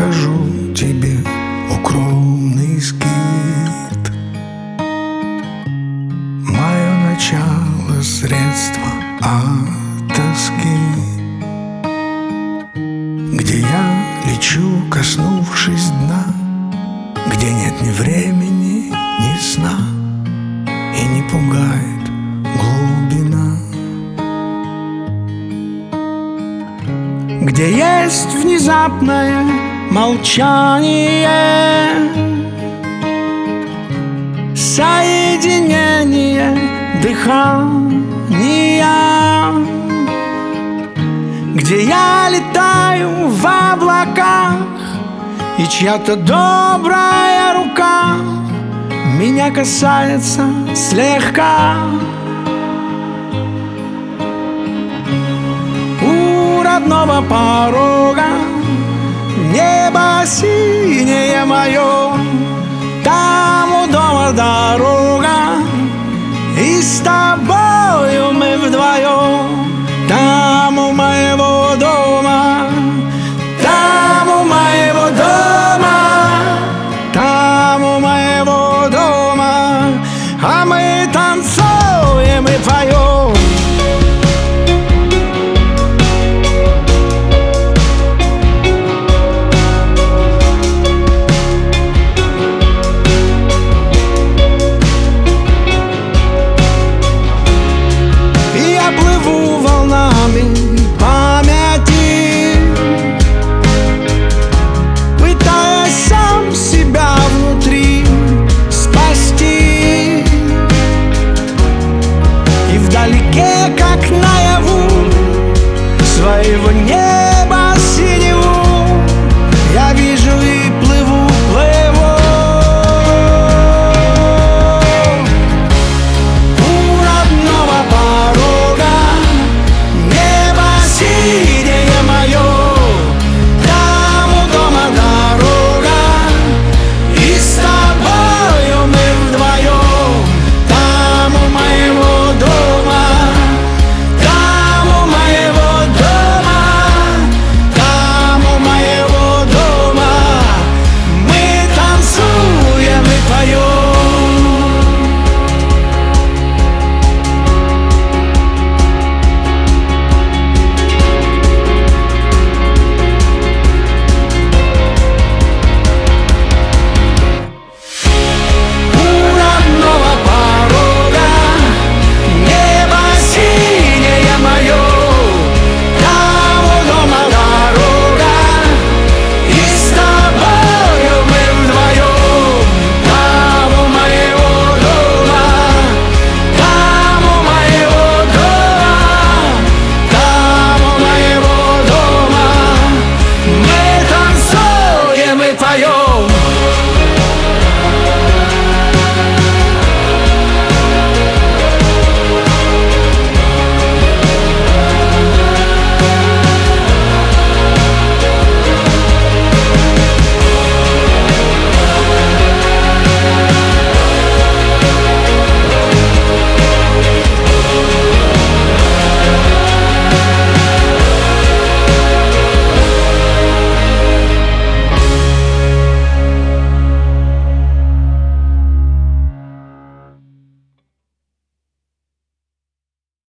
покажу тебе укромный скит. Мое начало, средство от тоски, где я лечу, коснувшись дна, где нет ни времени, ни сна, и не пугает глубина, где есть внезапное молчание, соединение дыхания, где я летаю в облаках, и чья-то добрая рука меня касается слегка. У родного порога